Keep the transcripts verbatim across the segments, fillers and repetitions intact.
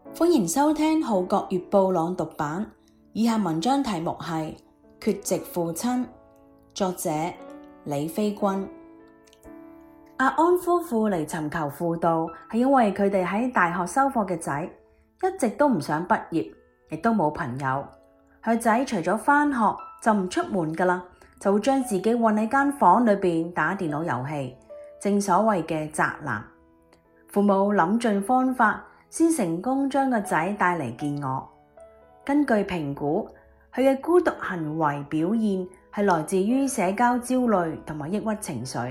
歡迎收聽《號角月報》朗讀版，以下文章題目係《缺席父親》，作者李飛君。阿安夫婦嚟尋求輔導，係因為佢哋喺大學修課嘅仔一直都唔想畢業，亦都冇朋友。佢仔除咗返學就唔出門㗎喇，就會將自己困喺間房裏邊打電腦遊戲，正所謂嘅宅男。父母諗盡方法，先成功將個仔帶嚟見我。根據評估，佢嘅孤獨行為表現係來自於社交焦慮同埋抑鬱情緒。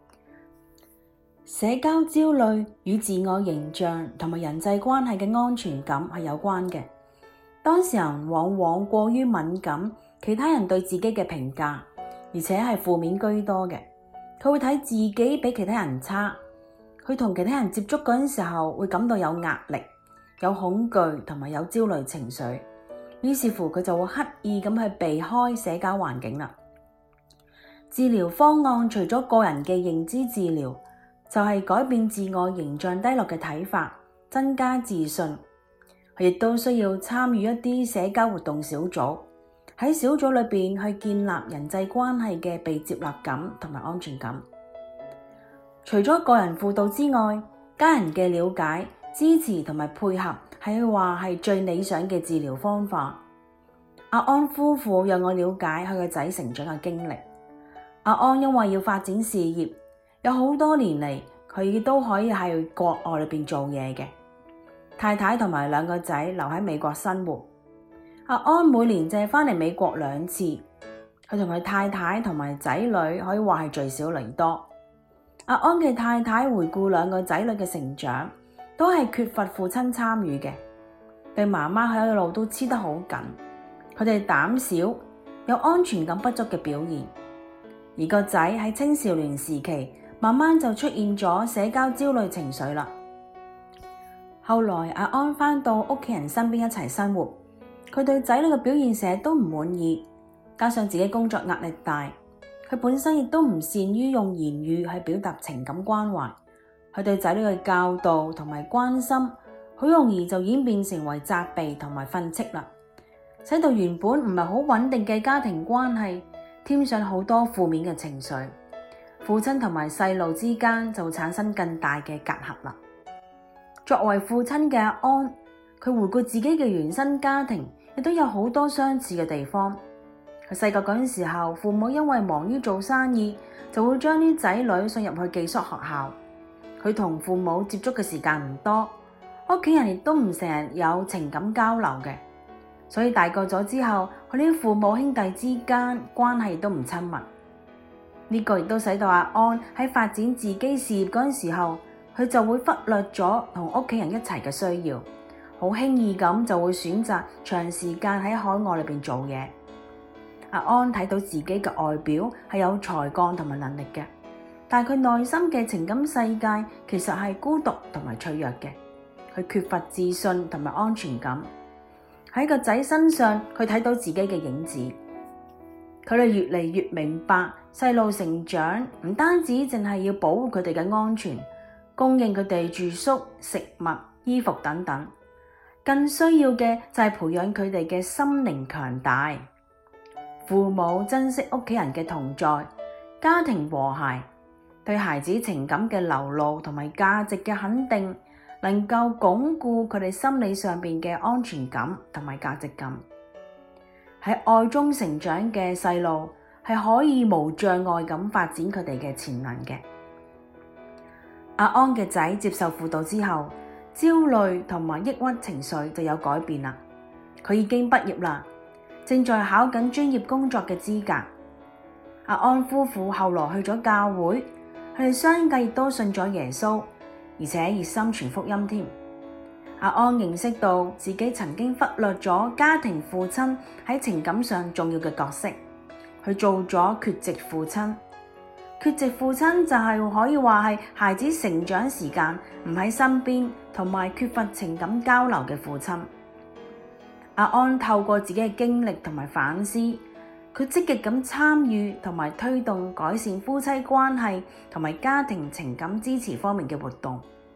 社交焦慮與自我形象同埋人際關係嘅安全感係有關嘅。當事人往往過於敏感其他人對自己嘅評價，而且係負面居多嘅。佢會睇自己比其他人差。佢同其他人接觸嗰陣時候，會感到有壓力、有恐懼同埋有焦慮情緒，於是乎佢就會刻意咁去避開社交環境啦。治療方案除咗個人嘅認知治療，就係改變自我形象低落嘅睇法，增加自信。佢亦都需要參與一啲社交活動小組，喺小組裏邊去建立人際關係嘅被接納感同埋安全感。除咗個人輔導之外，家人嘅了解、支持同埋配合係話係最理想嘅治療方法。阿安夫婦讓我了解佢個仔成長嘅經歷。阿安因為要發展事業，有好多年嚟佢都可以喺國外裏邊做嘢嘅。太太同埋兩個仔留喺美國生活。阿安每年淨係翻嚟美國兩次，佢同佢太太同埋仔女可以話係聚少離多。阿安嘅太太回顧兩個仔女嘅成長，都係缺乏父親參與嘅，對媽媽喺一路都黐得好緊，佢哋膽小，有安全感不足嘅表現。而個仔喺青少年時期，慢慢就出現咗社交焦慮情緒啦。後來阿安返到屋企人身邊一齊生活，佢對仔女嘅表現成日都唔滿意，加上自己工作壓力大。佢本身亦都唔善於用言語去表達情感關懷，佢對仔女嘅教導同埋關心，好容易就演變成為責備同埋訓斥啦，使到原本唔係好穩定嘅家庭關係添上好多負面嘅情緒，父親同埋細路之間就會產生更大嘅隔閡啦。作為父親嘅阿安，佢回顧自己嘅原生家庭，亦都有好多相似嘅地方。佢細個嗰陣時候，父母因為忙於做生意，就會將啲仔女送入去寄宿學校。佢同父母接觸嘅時間唔多，屋企人亦都唔成日有情感交流嘅，所以大個咗之後，佢啲父母兄弟之間關係都唔親密。呢個亦都使到阿安喺發展自己事業嗰陣時候，佢就會忽略咗同屋企人一齊嘅需要，好輕易咁就會選擇長時間喺海外裏邊做嘢。阿安睇到自己嘅外表係有才幹同埋能力嘅，但係佢內心嘅情感世界其實係孤獨同埋脆弱嘅。佢缺乏自信同埋安全感。喺個仔身上，佢睇到自己嘅影子。佢哋越嚟越明白，細路成長唔單止淨係要保護佢哋嘅安全，供應佢哋住宿、食物、衣服等等，更需要嘅就係培養佢哋嘅心靈強大。父母珍惜屋企人嘅同在，家庭和諧，對孩子情感嘅流露同埋價值嘅肯定，能夠鞏固佢哋心理上邊嘅安全感同埋價值感。喺愛中成長嘅細路係可以無障礙咁發展佢哋嘅潛能嘅。阿安嘅仔接受輔導之後，焦慮同埋抑鬱情緒就有改變啦。佢已經畢業啦，正在考緊專業工作嘅資格。阿安夫婦後來去咗教會，佢哋相繼亦都信咗耶穌，而且熱心傳福音添。阿安認識到自己曾經忽略咗家庭父親喺情感上重要嘅角色，佢做咗缺席父親。缺席父親就係可以話係孩子成長時間唔喺身邊，同埋缺乏情感交流嘅父親。阿安透過自己嘅經歷同埋反思，佢積極咁參與同埋推動改善夫妻關係同埋家庭情感支持方面嘅活動。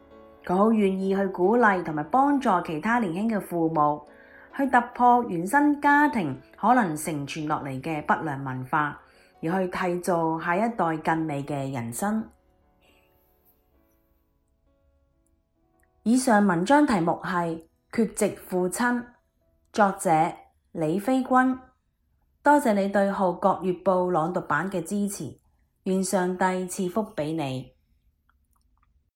佢好願意去鼓勵同埋幫助其他年輕嘅父母，去突破原生家庭可能承傳落嚟嘅不良文化，而去締造下一代更美嘅人生。以上文章題目係缺席父親，作者李飛君。多謝你對《號角月報》朗讀版嘅支持，願上帝賜福俾你。